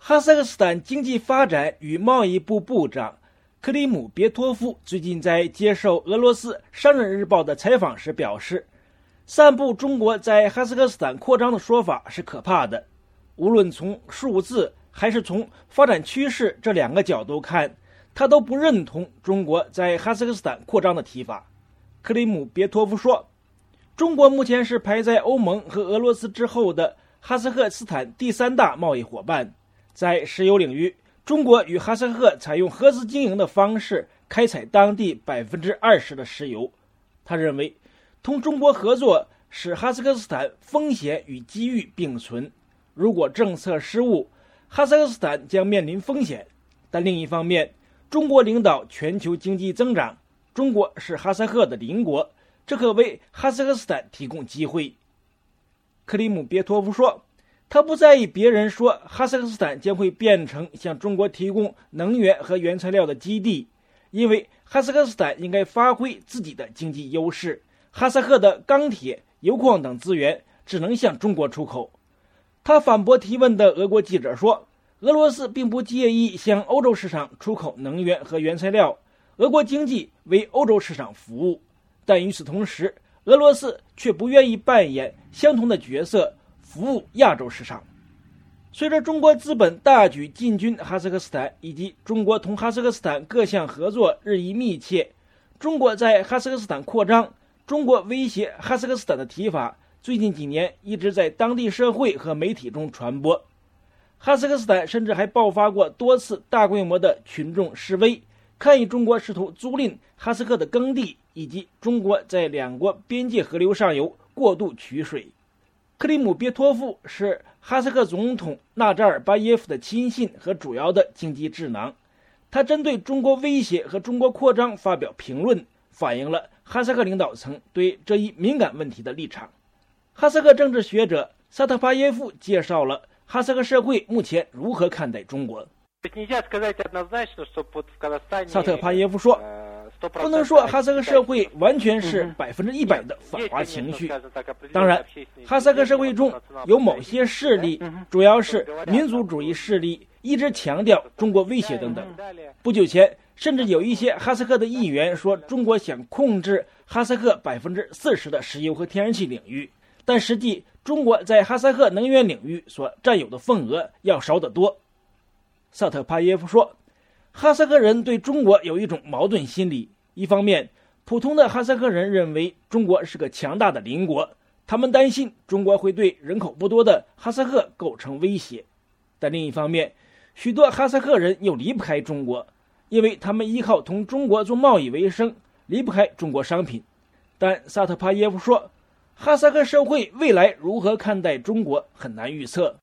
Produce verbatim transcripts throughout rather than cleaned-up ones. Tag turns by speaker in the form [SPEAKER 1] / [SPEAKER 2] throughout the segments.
[SPEAKER 1] 哈萨克斯坦经济发展与贸易部部长克里姆别托夫最近在接受俄罗斯商人日报的采访时表示，散布中国在哈萨克斯坦扩张的说法是可怕的。无论从数字还是从发展趋势这两个角度看，他都不认同中国在哈萨克斯坦扩张的提法。克里姆别托夫说，中国目前是排在欧盟和俄罗斯之后的哈萨克斯坦第三大贸易伙伴。在石油领域，中国与哈萨克采用合资经营的方式开采当地 百分之二十 的石油。他认为，同中国合作使哈萨克斯坦风险与机遇并存。如果政策失误，哈萨克斯坦将面临风险。但另一方面，中国领导全球经济增长，中国是哈萨克的邻国，这可为哈萨克斯坦提供机会。克里姆别托夫说，他不在意别人说哈萨克斯坦将会变成向中国提供能源和原材料的基地，因为哈萨克斯坦应该发挥自己的经济优势。哈萨克的钢铁、油矿等资源只能向中国出口。他反驳提问的俄国记者说，俄罗斯并不介意向欧洲市场出口能源和原材料，俄国经济为欧洲市场服务。但与此同时，俄罗斯却不愿意扮演相同的角色，服务亚洲市场。随着中国资本大举进军哈萨克斯坦，以及中国同哈萨克斯坦各项合作日益密切，中国在哈萨克斯坦扩张，中国威胁哈萨克斯坦的提法最近几年一直在当地社会和媒体中传播。哈萨克斯坦甚至还爆发过多次大规模的群众示威，抗议中国试图租赁哈萨克的耕地，以及中国在两国边界河流上游过度取水。克里姆别托夫是哈萨克总统纳扎尔巴耶夫的亲信和主要的经济智囊，他针对中国威胁和中国扩张发表评论，反映了哈萨克领导层对这一敏感问题的立场。哈萨克政治学者萨特帕耶夫介绍了哈萨克社会目前如何看待中国。萨特帕耶夫说，不能说哈萨克社会完全是百分之一百的反华情绪。当然，哈萨克社会中有某些势力，主要是民族主义势力，一直强调中国威胁等等。不久前，甚至有一些哈萨克的议员说，中国想控制哈萨克 百分之四十 的石油和天然气领域，但实际中国在哈萨克能源领域所占有的份额要少得多。萨特帕耶夫说，哈萨克人对中国有一种矛盾心理，一方面，普通的哈萨克人认为中国是个强大的邻国，他们担心中国会对人口不多的哈萨克构成威胁；但另一方面，许多哈萨克人又离不开中国，因为他们依靠同中国做贸易为生，离不开中国商品。但萨特帕耶夫说，哈萨克社会未来如何看待中国很难预测。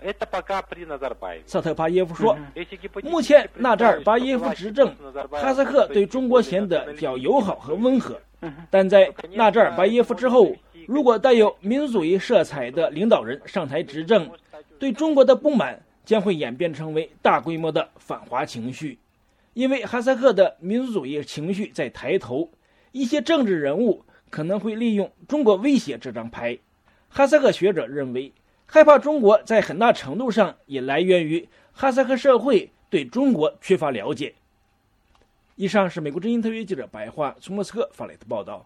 [SPEAKER 1] 萨特帕耶夫说，目前纳扎尔巴耶夫执政，哈萨克对中国显得较友好和温和，但在纳扎尔巴耶夫之后，如果带有民族主义色彩的领导人上台执政，对中国的不满将会演变成为大规模的反华情绪。因为哈萨克的民族主义情绪在抬头，一些政治人物可能会利用中国威胁这张牌。哈萨克学者认为，害怕中国在很大程度上也来源于哈萨克社会对中国缺乏了解。以上是美国之音特约记者白桦从莫斯科发来的报道。